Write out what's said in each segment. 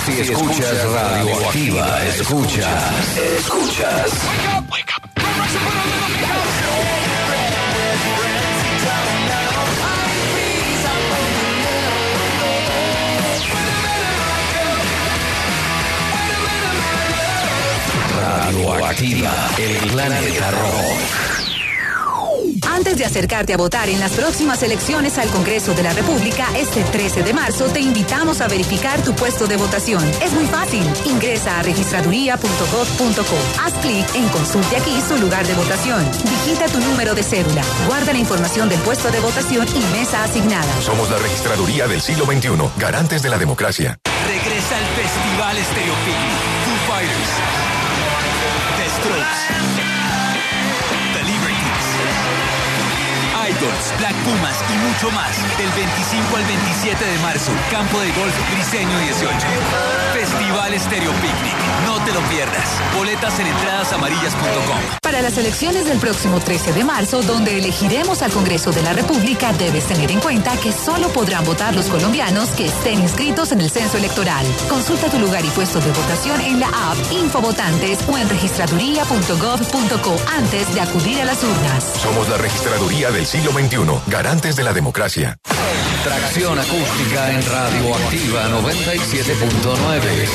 Si escuchas Radioactiva, escuchas. Wake up. Radioactiva, el planeta rock. Antes de acercarte a votar en las próximas elecciones al Congreso de la República, este 13 de marzo, te invitamos a verificar tu puesto de votación. Es muy fácil. Ingresa a registraduría.gov.co. Haz clic en Consulte aquí su lugar de votación. Digita tu número de cédula. Guarda la información del puesto de votación y mesa asignada. Somos la Registraduría del siglo XXI, garantes de la democracia. Regresa el Festival Stereo Picnic. Foo Fighters, The Strokes, The Libertines, Idols, Black Pumas y mucho más. Del 25 al 27 de marzo, Campo de Golf Briseño 18. Festival Stereo Picnic. No te lo pierdas. Boletas en entradasamarillas.com. Para las elecciones del próximo 13 de marzo, donde elegiremos al Congreso de la República, debes tener en cuenta que solo podrán votar los colombianos que estén inscritos en el censo electoral. Consulta tu lugar y puesto de votación en la app Infovotantes o en registraduría.gov.co antes de acudir a las urnas. Somos la Registraduría del siglo XXI, garantes de la democracia. Tracción acústica en Radioactiva 97.9.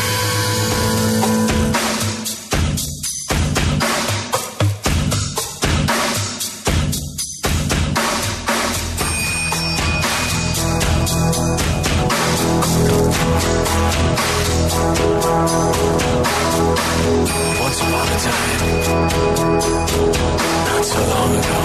Once upon a time, not so long ago,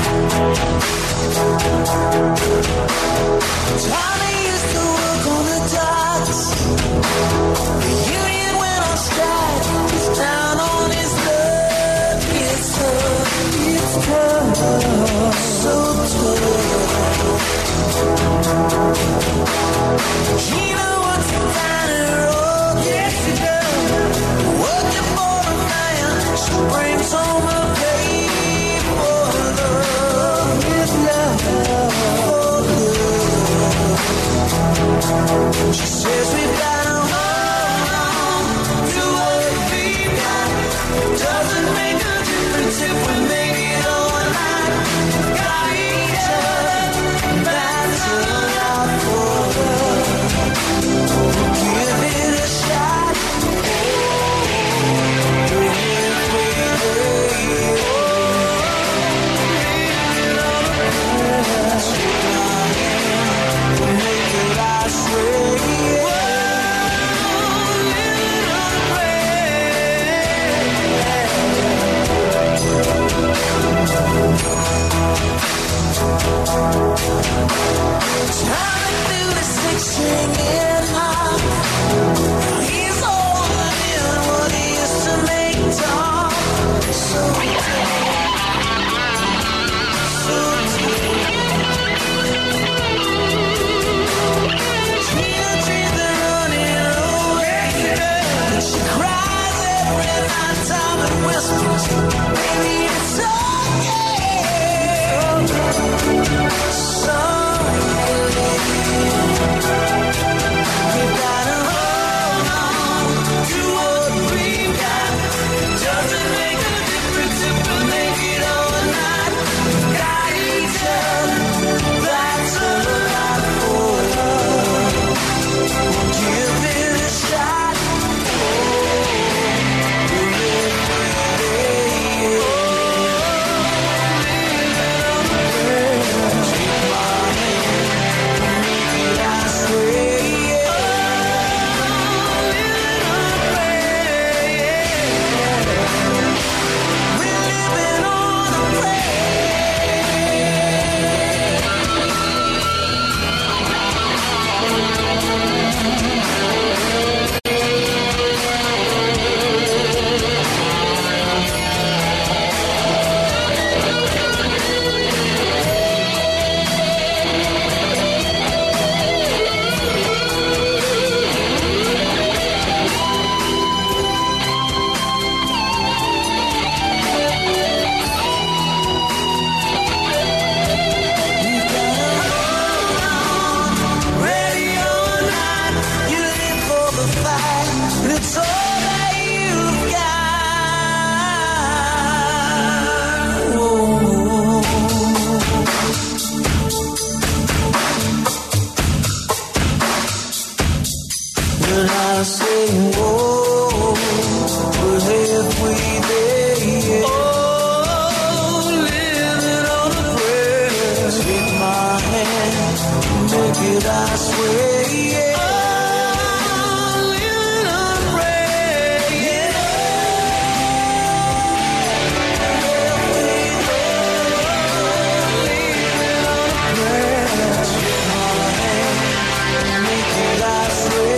Tommy used to work on the docks. The union went on strike. He's down on his luck. It's tough, so tough. Gina works in Diner Road, yes she does. Working for a man, she brings home a pay for love, with love. She says we've got to hold on to what we've got. Doesn't make a difference if we make it all night. Got each other, that's a lot for love. Give it a shot. fight. It's all that you've got. Whoa. When I say whoa, we're halfway there, yeah. Oh, living on a prayer. Take my hand, make it, I swear, yeah. Oh, living on a prayer, yeah. Halfway there, living on a prayer. Take my hand, make it, I swear.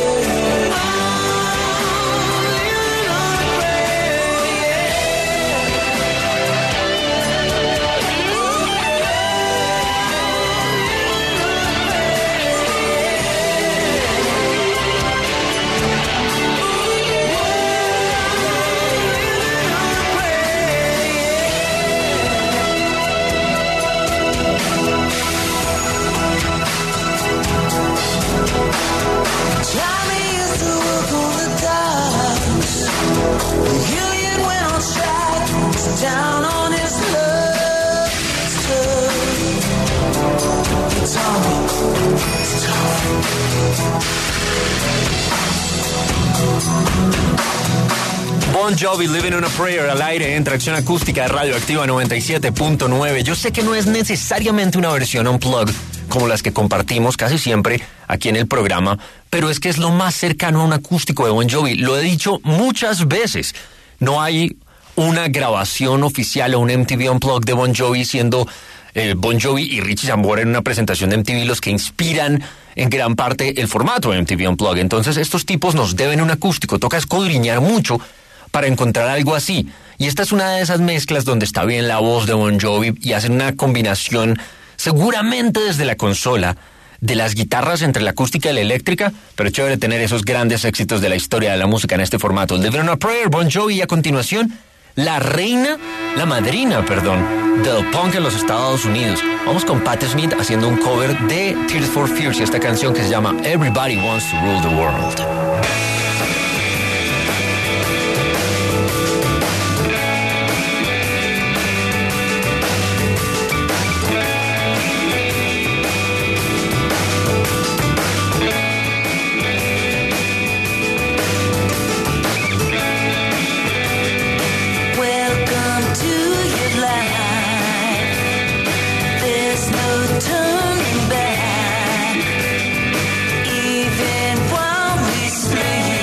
Tommy used to work on the docks. The union went on strike. He's down on his luck. It's Tommy. It's Tommy. Bon Jovi, Living on a Prayer, al aire en Tracción Acústica de Radioactiva 97.9. Yo sé que no es necesariamente una versión unplugged como las que compartimos casi siempre aquí en el programa, pero es que es lo más cercano a un acústico de Bon Jovi. Lo he dicho muchas veces. No hay una grabación oficial o un MTV Unplugged de Bon Jovi siendo Bon Jovi y Richie Sambora en una presentación de MTV los que inspiran en gran parte el formato de MTV Unplugged. Entonces estos tipos nos deben un acústico. Toca escudriñar mucho para encontrar algo así. Y esta es una de esas mezclas donde está bien la voz de Bon Jovi y hacen una combinación seguramente desde la consola de las guitarras entre la acústica y la eléctrica, pero chévere tener esos grandes éxitos de la historia de la música en este formato. Living on a Prayer, Bon Jovi, y a continuación la madrina del punk en los Estados Unidos. Vamos con Patti Smith haciendo un cover de Tears for Fears y esta canción que se llama Everybody Wants to Rule the World. Turning back, even while we sleep.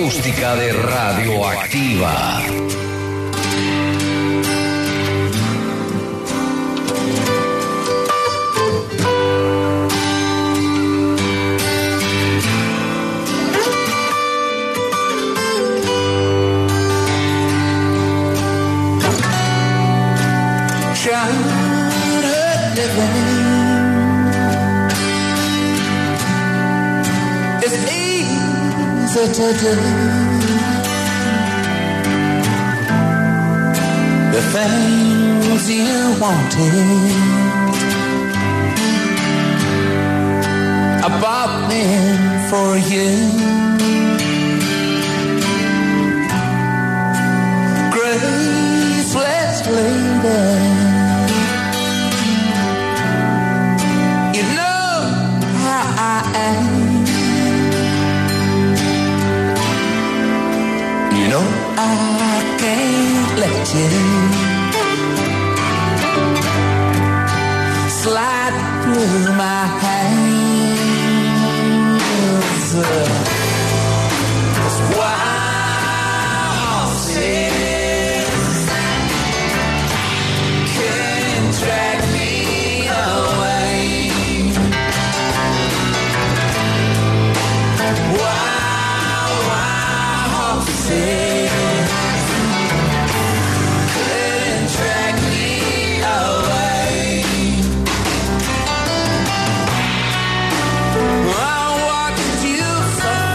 acústica de Radioactiva. Childhood living is easy to do. The things you wanted, I bought them for you. Graceless lady, you know how I am. You know I can't let you slide through my hands. That's why can't drag me away. Wild horses couldn't drag me away. I watched you suffer.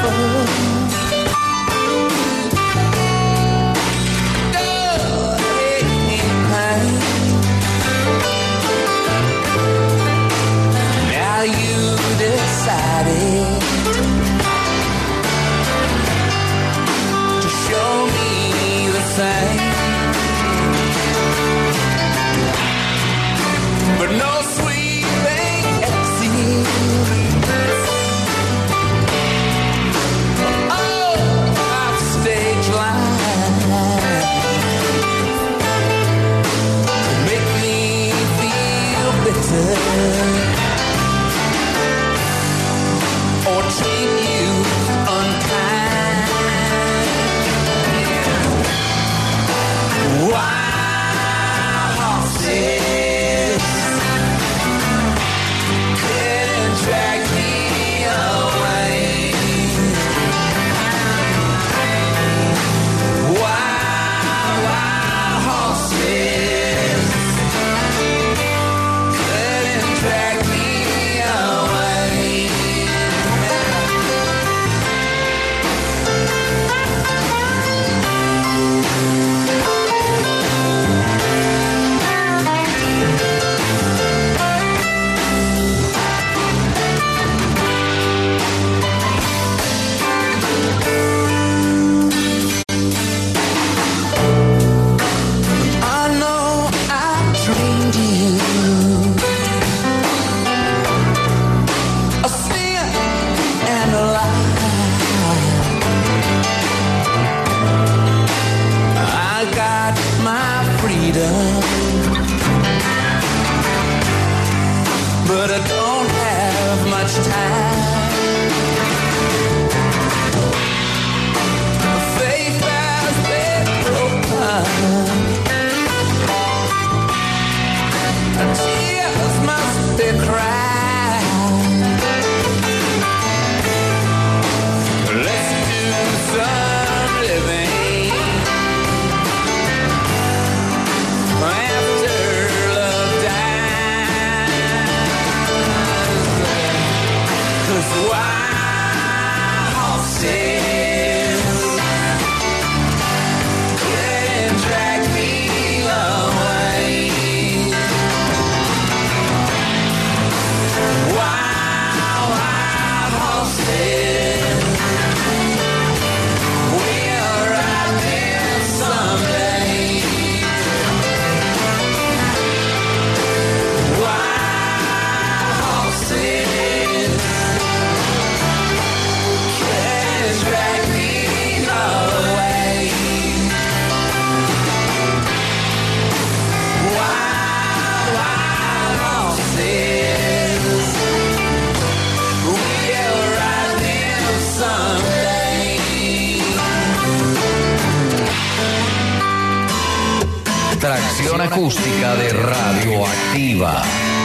Tracción acústica de Radioactiva.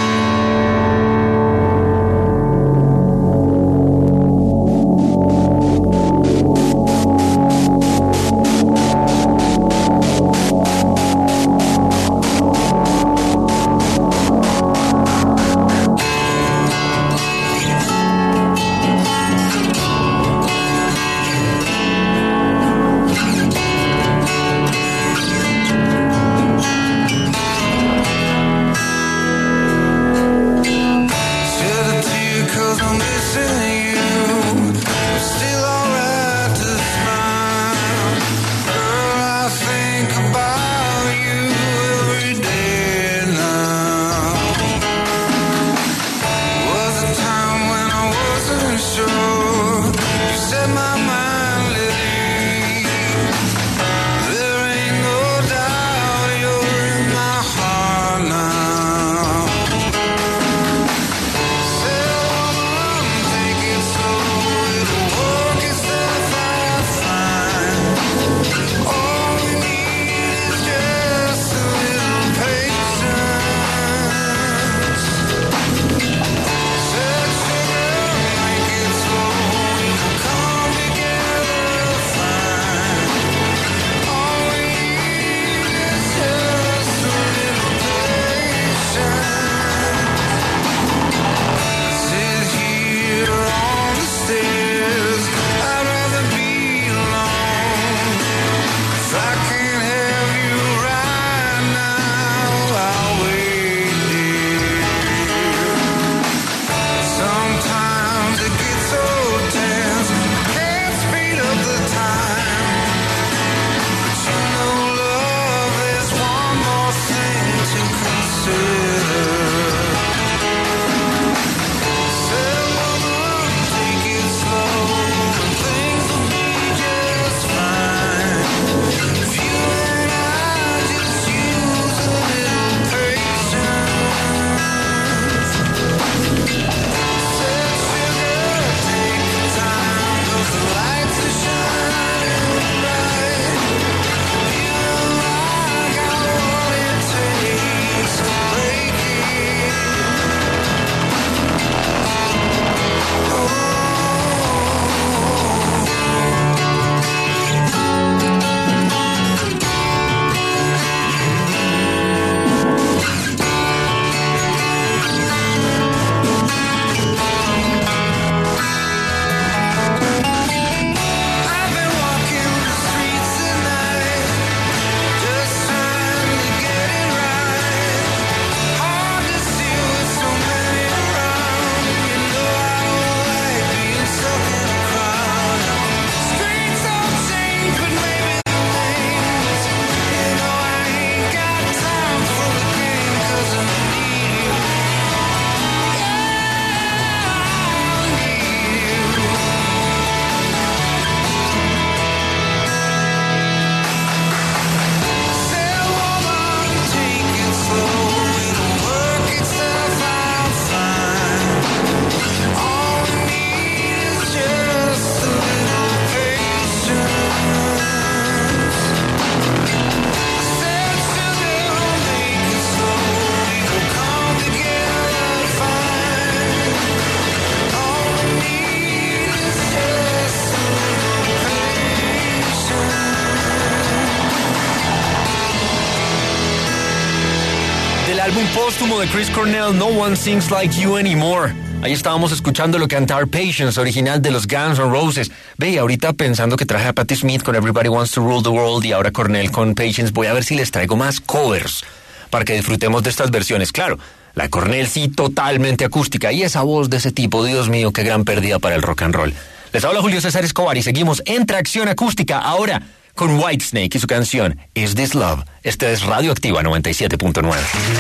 Álbum póstumo de Chris Cornell, No One Sings Like You Anymore. Ahí estábamos escuchándolo cantar Patience, original de los Guns N' Roses. Ve, ahorita pensando que traje a Patti Smith con Everybody Wants to Rule the World y ahora Cornell con Patience, voy a ver si les traigo más covers para que disfrutemos de estas versiones. Claro, la Cornell sí totalmente acústica y esa voz de ese tipo, Dios mío, qué gran pérdida para el rock and roll. Les habla Julio César Escobar y seguimos en Tracción Acústica ahora con Whitesnake y su canción Is This Love. Este es Radioactiva 97.9.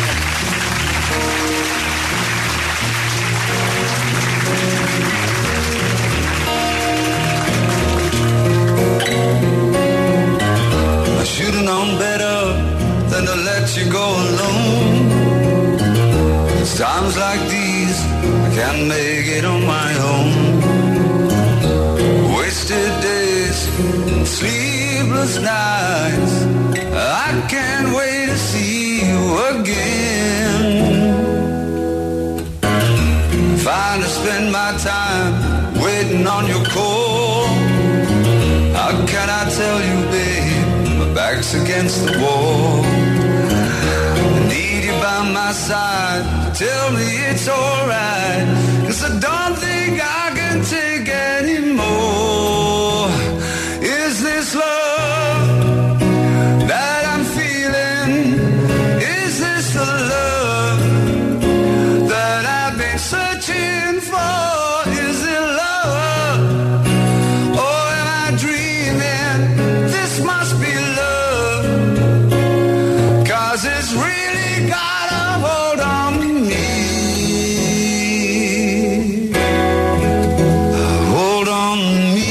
I should have known better than to let you go alone. It's times like these I can't make it on my own. Wasted days, sleepless nights, I can't wait to see you again. Fine to spend my time waiting on your call. How can I tell you, babe, my back's against the wall. I need you by my side, tell me it's alright, 'cause I don't think I can take anymore. Is this love that I'm feeling? Is this the love that I've been searching for? Is it love? Or am I dreaming? This must be love, 'cause it's really got a hold on me. Hold on me.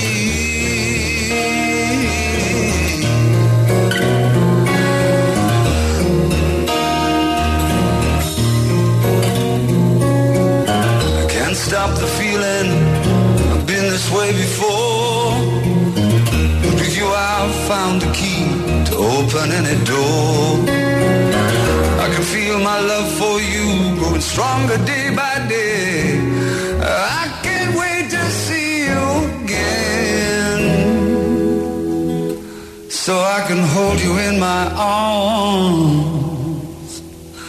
I can't stop the feeling, I've been this way before. But with you I've found the key to open any door. I can feel my love for you growing stronger day by day. I can't wait to see you again, so I can hold you in my arms.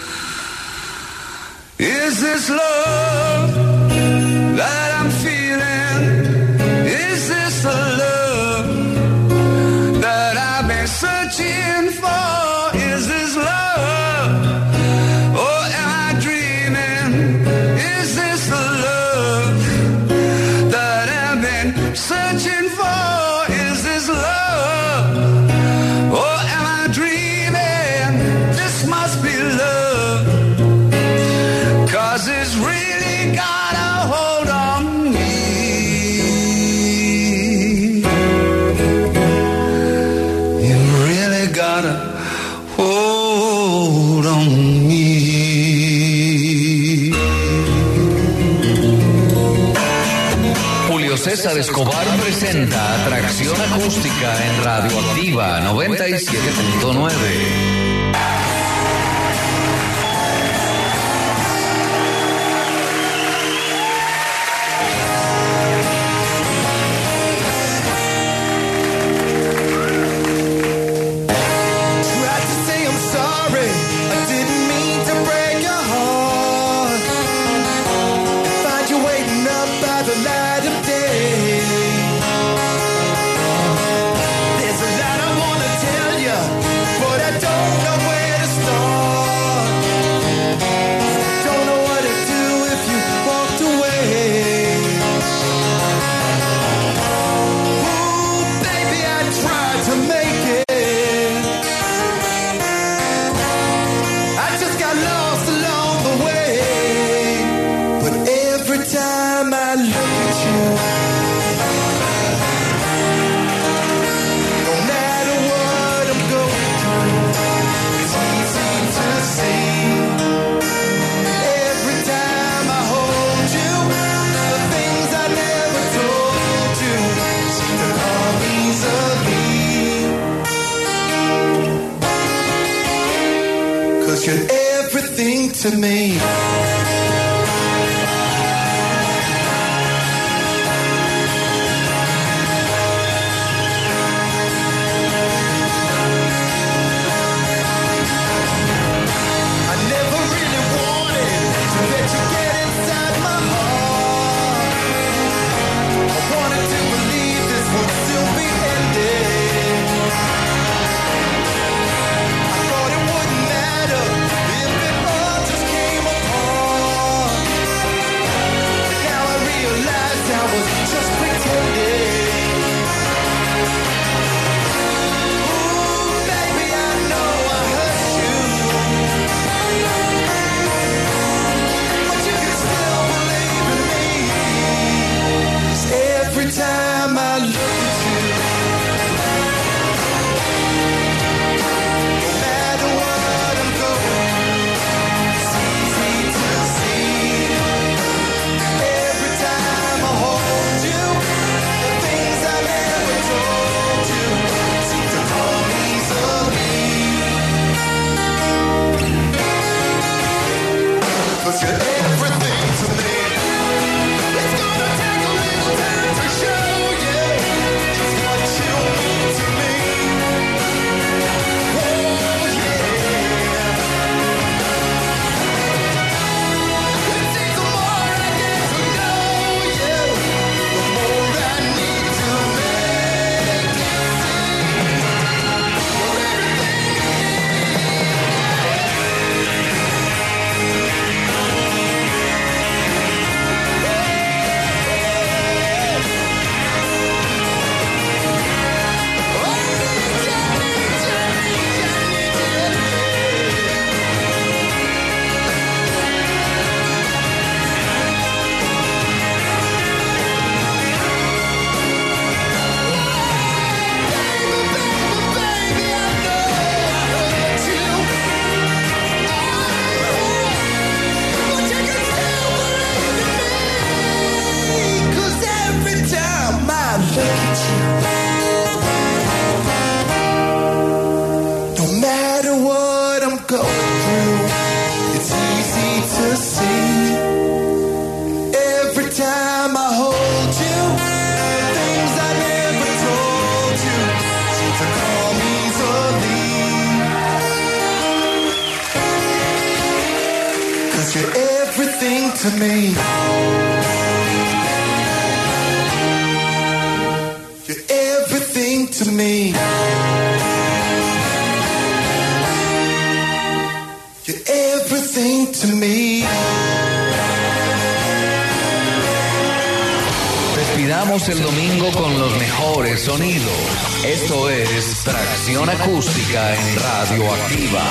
Is this love that I'm feeling? Is this the love that I've been searching for? Is this love? Or am I dreaming? Is this the love that I've been searching for? Is this love? Or am I dreaming? This must be love, 'cause it's really got a hold on me. You really got a hold on me. Julio César Escobar presenta Atracción Acústica en Radioactiva 97.9. Tried to say I'm sorry, I didn't mean to break your heart. Find you waiting up by the light of day. There's a lot I wanna tell you, but I don't know where to start. Don't know what to do if you walked away. Ooh, baby, I tried to make it. I just got lost along the way. But every time I look at you, no matter what I'm going through, it's easy to see. Every time I hold you, the things I never told you seem to come easily. 'Cause you're everything to me. I never really wanted to let you get inside my heart. I wanted to believe this would still be ending. I thought it wouldn't matter if it all just came apart. to me. You're everything to me. You're everything to me. Despidamos el domingo con los mejores sonidos. Esto es Tracción Acústica en Radio Activa.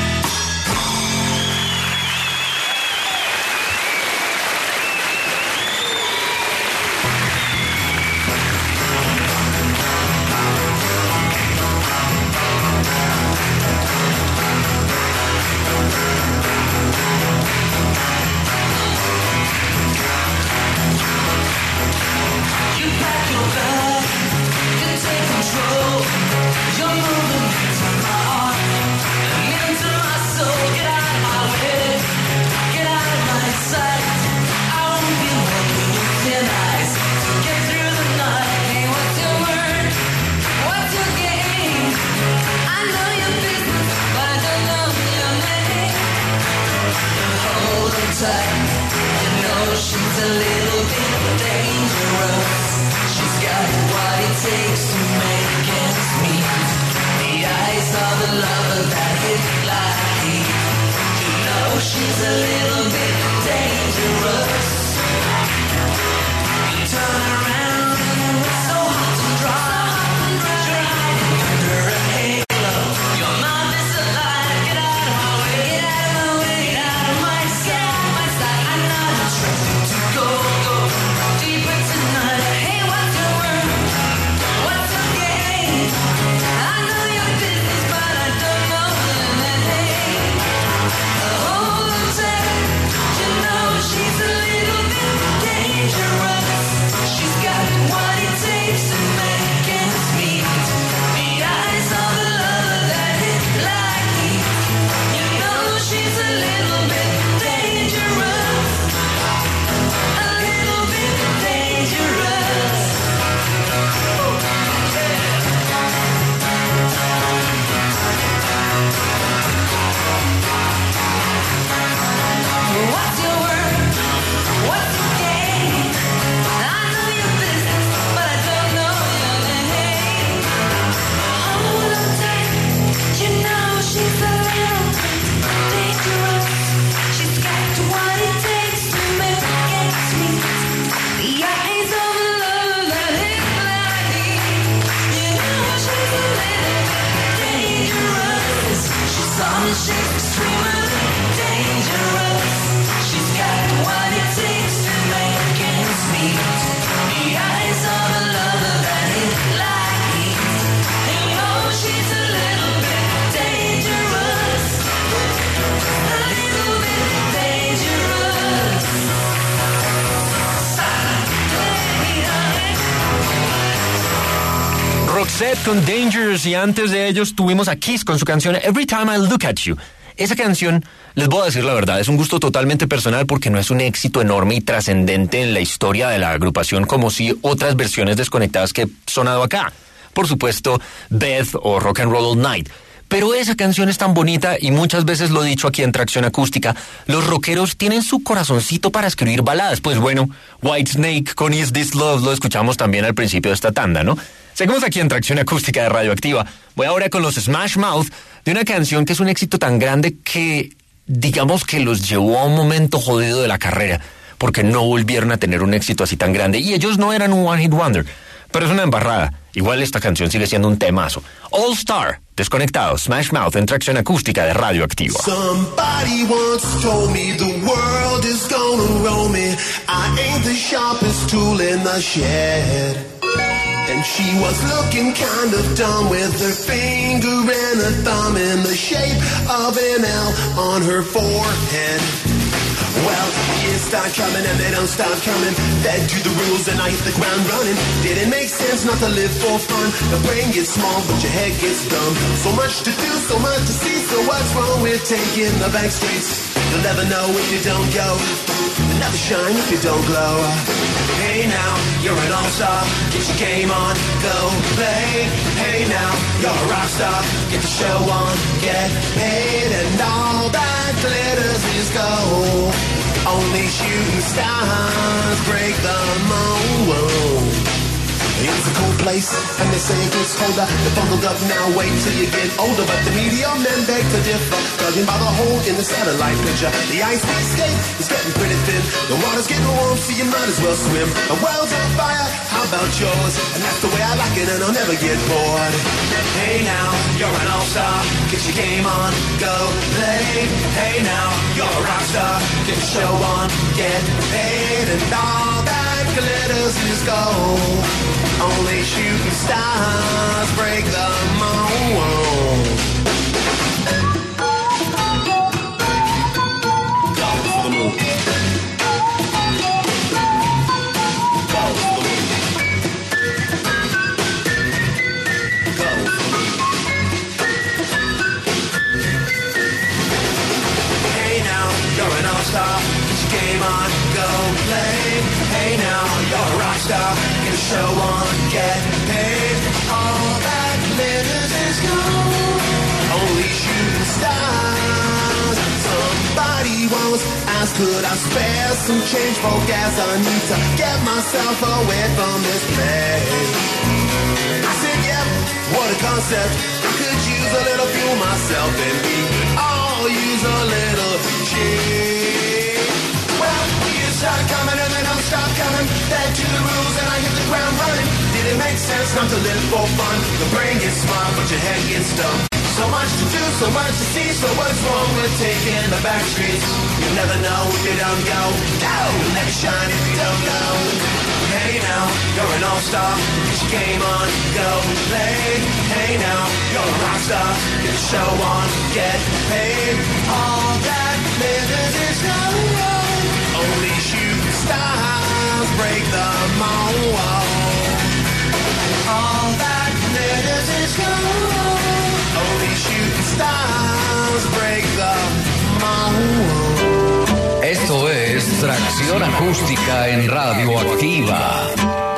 Roxette con Dangerous, y antes de ellos tuvimos a Kiss con su canción Every Time I Look At You. Esa canción, les voy a decir la verdad, es un gusto totalmente personal porque no es un éxito enorme y trascendente en la historia de la agrupación como si otras versiones desconectadas que he sonado acá. Por supuesto, Beth o Rock and Roll All Night. Pero esa canción es tan bonita y muchas veces lo he dicho aquí en Tracción Acústica, los rockeros tienen su corazoncito para escribir baladas. Pues bueno, Whitesnake con Is This Love lo escuchamos también al principio de esta tanda, ¿no? Seguimos aquí en Tracción Acústica de Radioactiva. Voy ahora con los Smash Mouth, de una canción que es un éxito tan grande que, digamos que los llevó a un momento jodido de la carrera, porque no volvieron a tener un éxito así tan grande. Y ellos no eran un One Hit Wonder, pero es una embarrada. Igual esta canción sigue siendo un temazo. All Star, Desconectados, Smash Mouth en Tracción Acústica de Radioactiva. Somebody once told me the world is gonna roll me. I ain't the sharpest tool in the shed. And she was looking kind of dumb with her finger and a thumb in the shape of an L on her forehead. Well, years start coming and they don't stop coming. Fed to the rules and I hit the ground running. Didn't make sense not to live for fun. The brain gets small but your head gets dumb. So much to do, so much to see. So what's wrong with taking the back streets? You'll never know if you don't go. You'll never shine if you don't glow. Hey now, you're an all-star. Get your game on, go play. Hey now, you're a rock star. Get the show on, get paid. And all that glitters is gold. Only shooting stars break the mold. It's a cool place, and they say it gets colder. They're bundled up now, wait till you get older. But the media men beg to differ, judging by the hole in the satellite picture. The ice we skate is getting pretty thin. The water's getting warm, so you might as well swim. The world's on fire, how about yours? And that's the way I like it, and I'll never get bored. Hey now, you're an all-star, get your game on, go play. Hey now, you're a rock star, get your show on, get paid. And all that glitters is gold. Only shooting stars break the mold. Go for the moon. Go for the moon. Go for the moon. Hey now, you're an all-star. Get your game on, go play. Hey now, you're a rock star. Get a show on, get paid. All that glitters is gold. Only shooting stars. Somebody once asked, could I spare some change for gas? I need to get myself away from this place. I said, yep, what a concept. I could use a little fuel myself, and we could all use a little change. Well, you started coming and they don't stop coming. Back to the rules and I hit the ground running. Did it make sense not to live for fun? The brain gets smart but your head gets dumb. So much to do, so much to see. So what's wrong with taking the back streets? You never know if you don't go. No, never shine if you don't go. Hey now, you're an all-star. Get your game on, go play. Hey now, you're a rock star. Get the show on, get paid. All that glitters is gold. Only shooting stars break the mold. All that glitters is gold. Only shooting stars break the mold. Esto es Tracción Acústica en Radio Activa.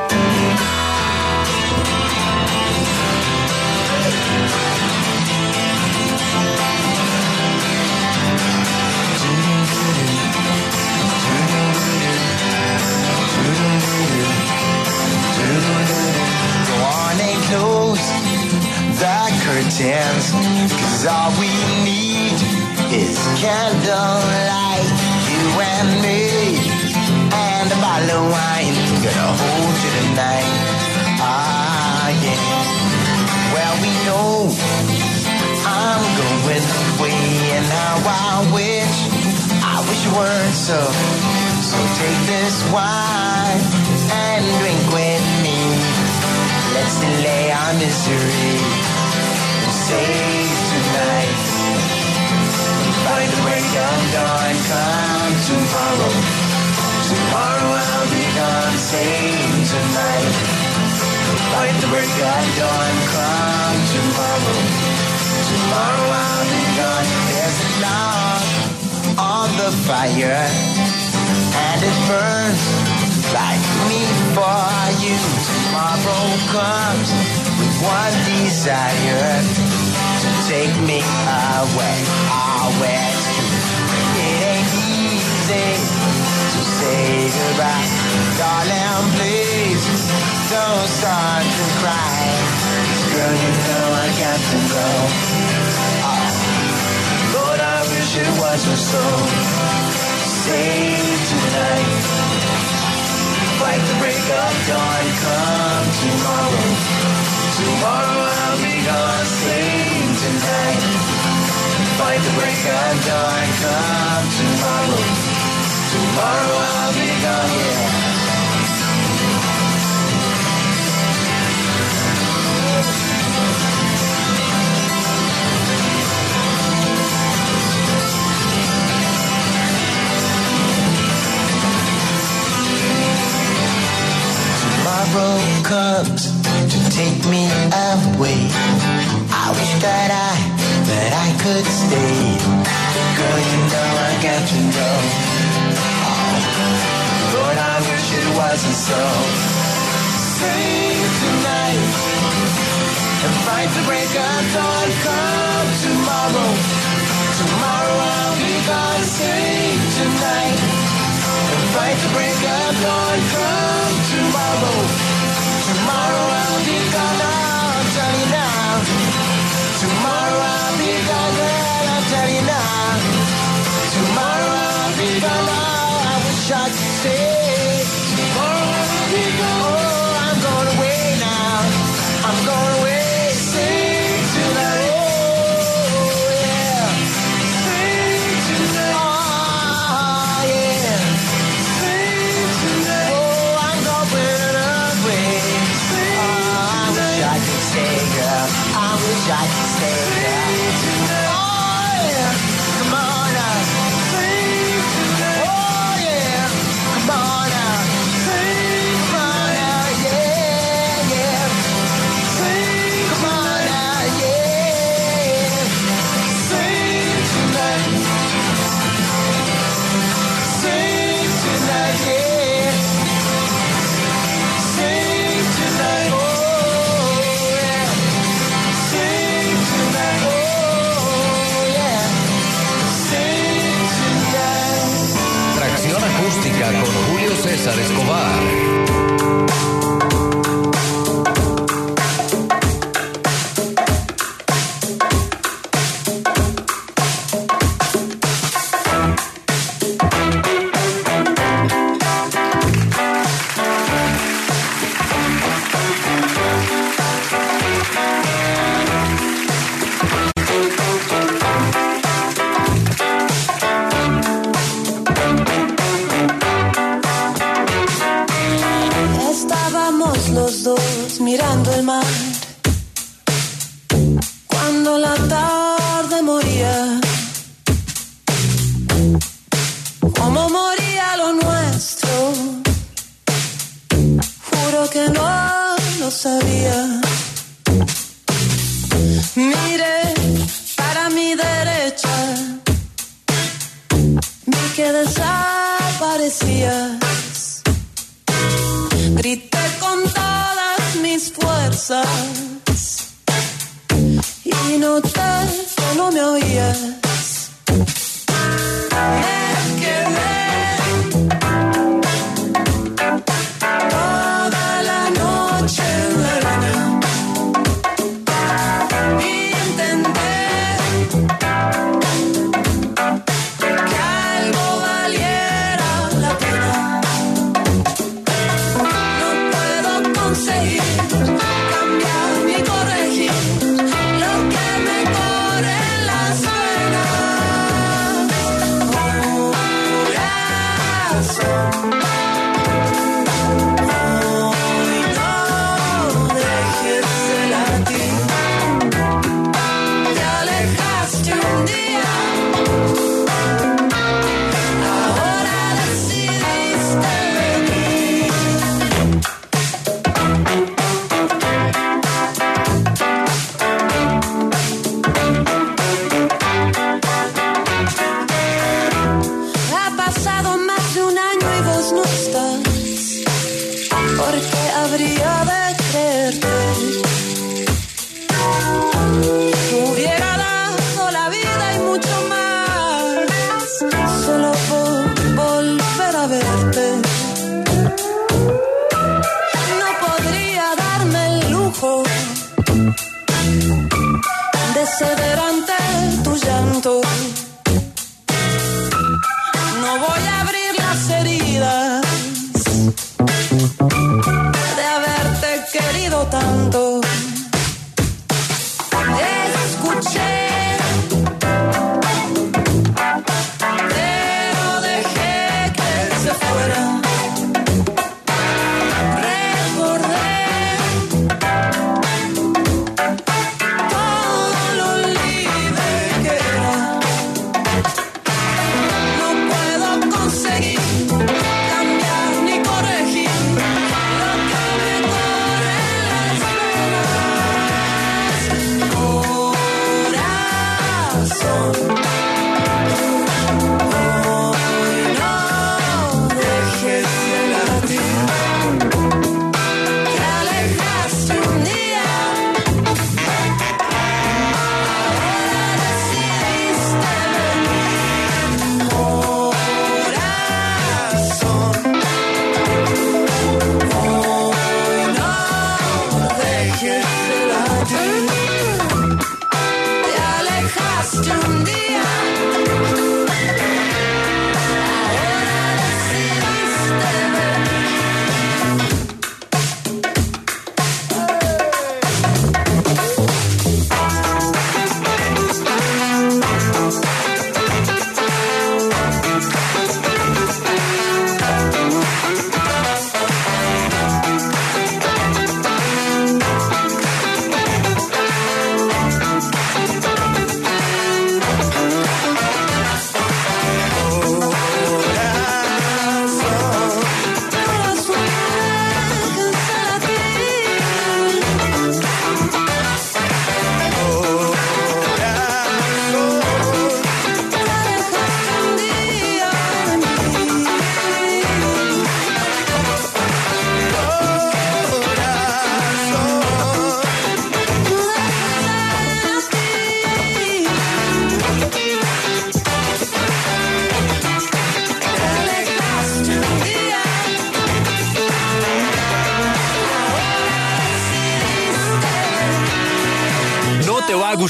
Go on and close the curtains, 'cause all we need is candlelight, you and me, and a bottle of wine. Gonna hold you tonight. Ah, yeah. Well, we know I'm going away, and how I wish it weren't so. So take this wine and drink with me. Let's delay our misery and save tonight. By the break of dawn, come tomorrow. Tomorrow I'll be gone, save tonight. By the break of dawn, come tomorrow. Tomorrow I'll be gone. There's a log on the fire, and it burns like me for you. Tomorrow comes with one desire, to take me away. Away. It ain't easy to say goodbye. Darling, please don't start to cry. Girl, you know I got to go. Oh, Lord, I wish it wasn't so. Save tonight. Fight the break of dawn, come tomorrow. Tomorrow I'll be gone, save tonight. Fight the break of dawn, come tomorrow. Tomorrow I'll be gone, yeah. Tomorrow comes to take me away. I wish that I could stay. Girl, you know I got to go. Oh, Lord, I wish it wasn't so. Save tonight and fight the break of dawn. Come tomorrow. Tomorrow I'll be gone. Save tonight. con Julio César Escobar. Mirando el mar, cuando la tarde moría, como moría lo nuestro, juro que no lo sabía. Miré para mi derecha, vi que desaparecías, grité con todas mis fuerzas y noté que no me oías. Me quedé toda la noche en la arena, intenté que algo valiera la pena. No puedo conseguir cambiar ni corregir lo que me corre en las venas. Corazón, hoy no dejes de latir. Te alejaste un día, ahora decidiste venir. Ha pasado más de un año y vos no estás. ¿Por qué habría de creerte? Hubiera dado la vida y mucho más solo por volver a verte. No podría darme el lujo de ceder ante tu llanto. No voy a abrir las heridas de haberte querido tanto. Escuché, pero dejé que se fuera. Recordé todo lo libre que era.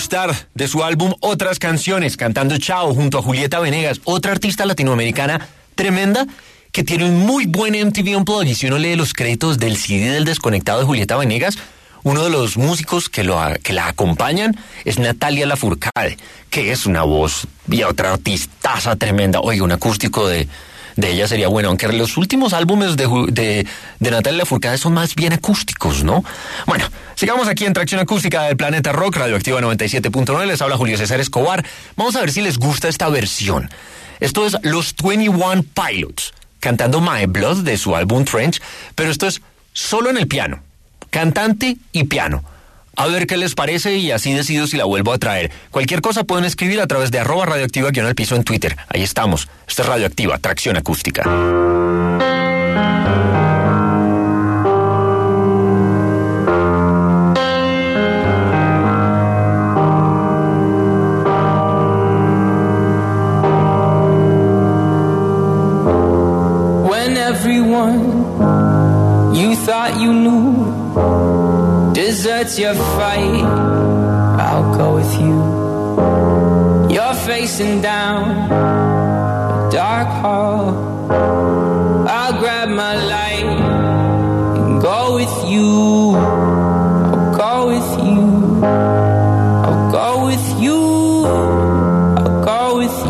gustar de su álbum Otras Canciones, cantando Chao junto a Julieta Venegas, otra artista latinoamericana tremenda que tiene un muy buen MTV Unplugged. Y si uno lee los créditos del CD del Desconectado de Julieta Venegas, uno de los músicos que la acompañan es Natalia Lafourcade, que es una voz y otra artistaza tremenda. Oiga, un acústico de ella sería bueno, aunque los últimos álbumes de Natalia Lafourcade son más bien acústicos, ¿no? Bueno, sigamos aquí en Tracción Acústica del Planeta Rock, Radioactiva 97.9, les habla Julio César Escobar. Vamos a ver si les gusta esta versión. Esto es los 21 Pilots, cantando My Blood de su álbum Trench, pero esto es solo en el piano, cantante y piano. A ver qué les parece y así decido si la vuelvo a traer. Cualquier cosa pueden escribir a través de @radioactiva_al-piso en Twitter. Ahí estamos. Esto es Radioactiva, Tracción Acústica. When everyone you thought you knew deserts your fight, I'll go with you. You're facing down a dark hall, I'll grab my light and go with you. I'll go with you. I'll go with you. I'll go with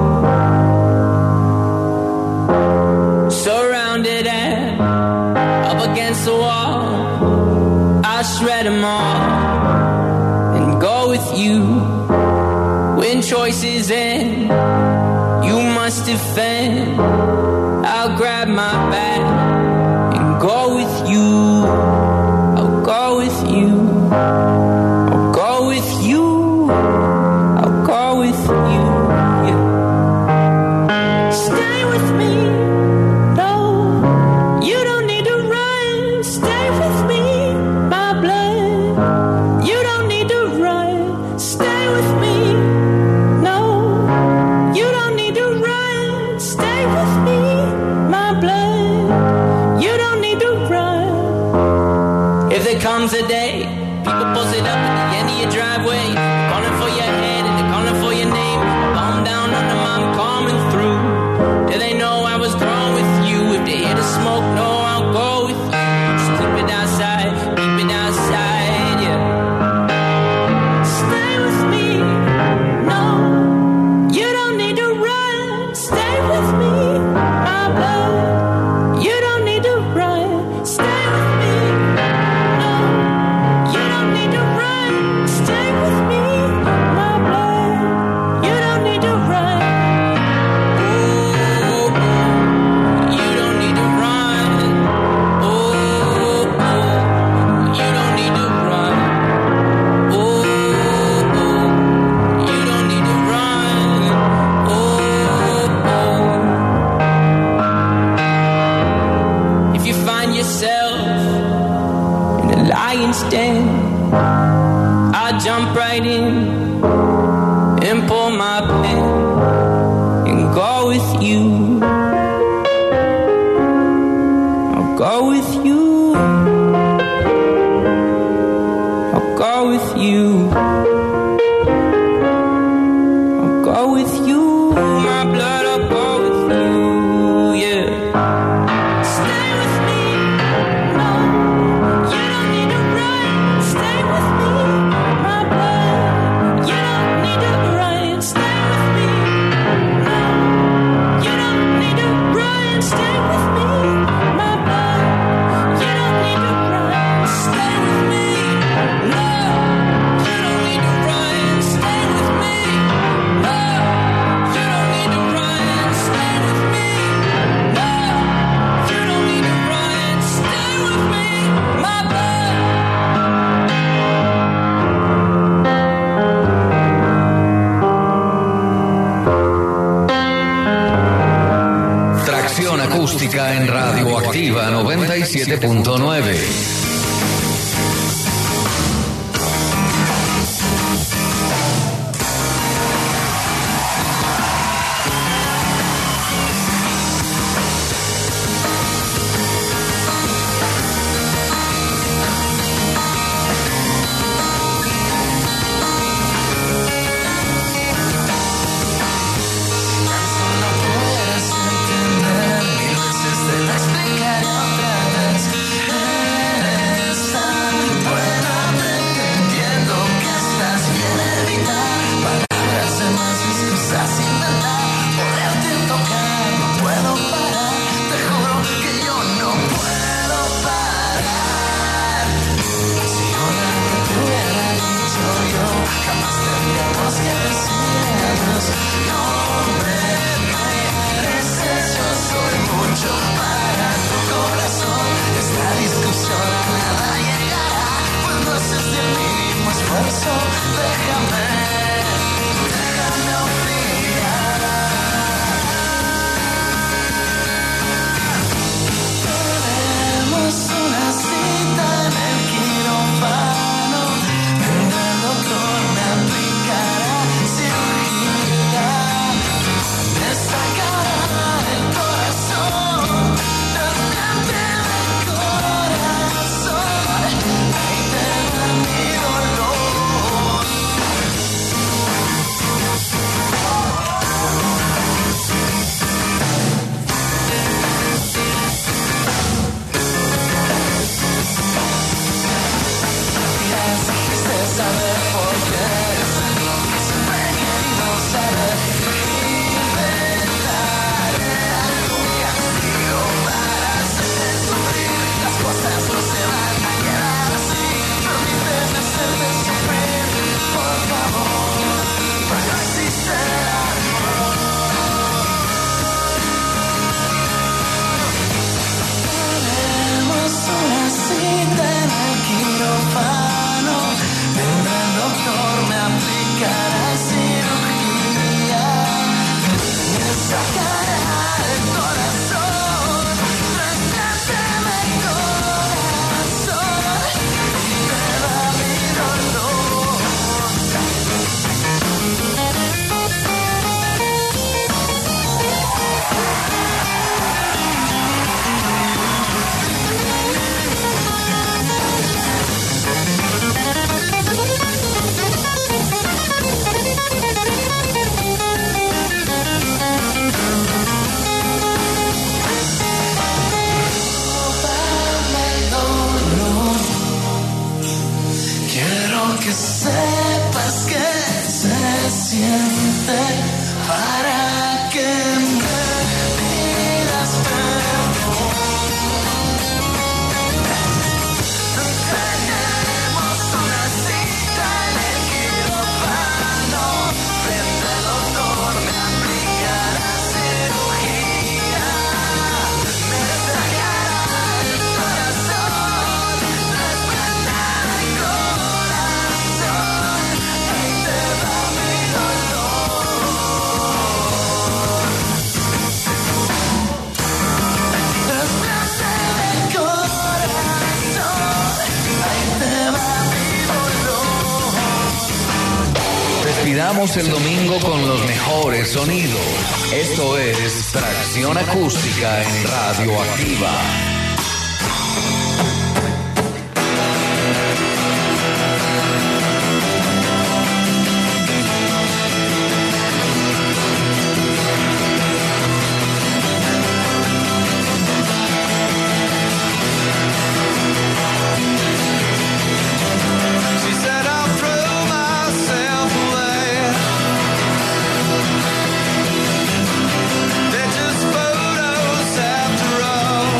you. Surrounded and up against the wall, I'll shred them all and go with you. When choices end, you must defend. I'll grab my bag and go with you. I'll go with you. I'll go with you. I'll go with you. Yeah. Stay with me. No, you don't need to run. Stay with me, my blood. You don't need to run. Stay with me. No, you don't need to run. Stay with me, my blood. You don't need to run. If there comes a day, people post it up at the end of your driveway, calling for your head and they're calling for your name. Calm down on them, I'm coming through. Do they know I was grown with you? If they hear the smoke, no, I'll go with you. Just keep it outside, yeah. Stay with me, no, you don't need to run. Stay with me, my blood. You don't need to run. Stay with me, no, you don't need to run. Stay with me, my blood. You don't need to run. Oh, you don't need to run. Oh, you don't need to run. Oh, you don't need to run. If you find yourself in a lion's den, I'll jump right in and pull my pen and go with you. I'll go with you. I'll go with you. I'll go with you, my blood. I'll go with you, yeah. Stay with me, no, you don't need to run. Stay with me, my blood. You don't need to run. Stay with me, no, you don't need to run. Stay with me, my blood. You don't need to run. Stay with me, no, you don't need to run. Stay with me, no, you don't need to run. Stay with me, no, you don't need to run. Stay with me, my blood. Tracción acústica en Radioactiva 97.9. suficiente para que me pidas perdón. Tenemos una cita en el quirófano, frente al doctor me aplicará cirugía, me sacará el corazón, desprenderá el corazón y te va mi dolor. Desprenderá el corazón, ahí te va mi dolor. Despidamos el domingo con los mejores sonidos. Esto es Tracción Acústica en Radio Activa. She said I'll throw myself away. They're just photos after all.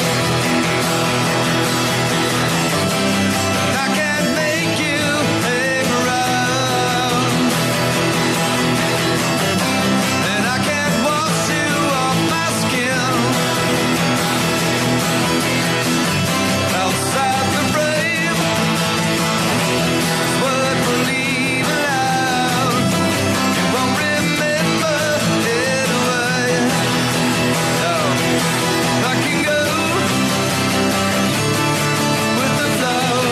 I can't make you hang around, and I can't wash you off my skin. Outside the frame, what we're leaving out, you won't remember it away. No, I can go with the flow.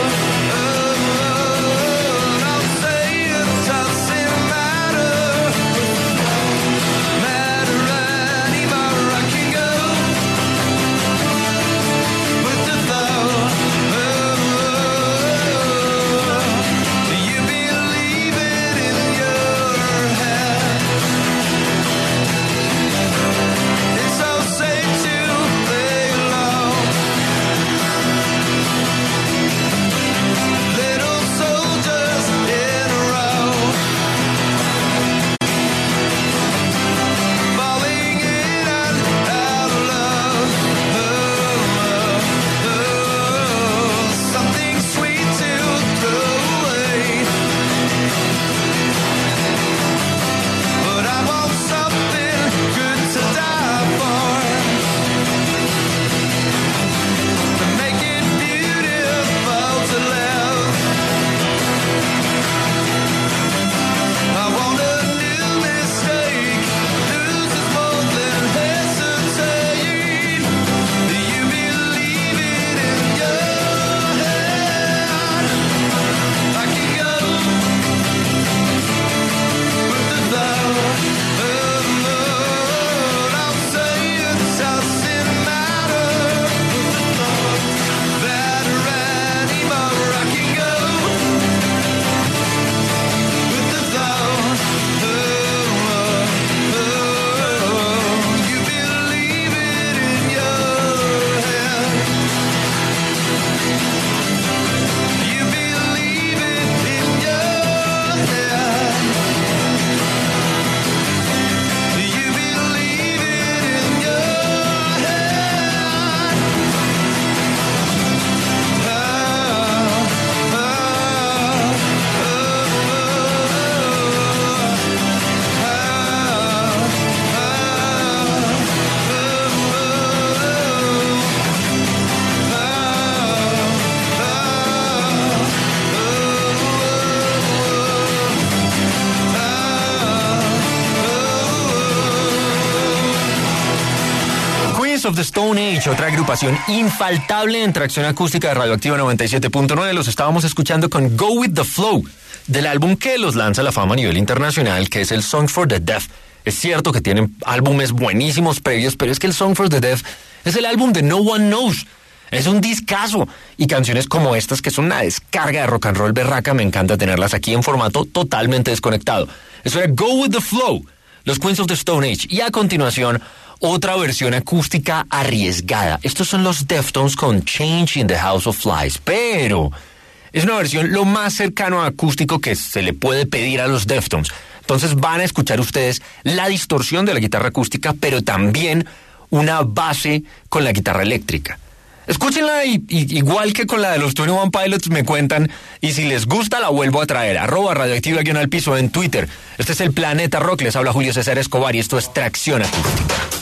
Don't say it doesn't matter anymore. I can go with the flow. You believe it in your head. It's so safe to lay low. Little soldiers in a row, falling in and out of love. Something sweet to throw away, but I want something good to die for, to make it beautiful to live. I want a new mistake, lose is more than hesitate. Do you believe it in your head? I can go with the flow. Don't say it doesn't matter anymore. I can go with the flow. You believe it in your head. You believe it in your head. You believe it in your Queens of the Stone Age, otra agrupación infaltable en Tracción Acústica de Radioactiva 97.9. Los estábamos escuchando con Go With The Flow, del álbum que los lanza a la fama a nivel internacional, que es el Song for the Deaf. Es cierto que tienen álbumes buenísimos previos, pero es que el Song for the Deaf es el álbum de No One Knows. Es un discazo. Y canciones como estas, que son una descarga de rock and roll berraca, me encanta tenerlas aquí en formato totalmente desconectado. Eso era Go With The Flow, los Queens of the Stone Age. Y a continuación, otra versión acústica arriesgada. Estos son los Deftones con Change in the House of Flies. Pero es una versión lo más cercano a acústico que se le puede pedir a los Deftones. Entonces van a escuchar ustedes la distorsión de la guitarra acústica, pero también una base con la guitarra eléctrica. Escúchenla igual que con la de los 21 Pilots me cuentan, y si les gusta la vuelvo a traer. @radioactiva_al piso en Twitter. Este es el Planeta Rock, les habla Julio César Escobar y esto es Tracción Acústica.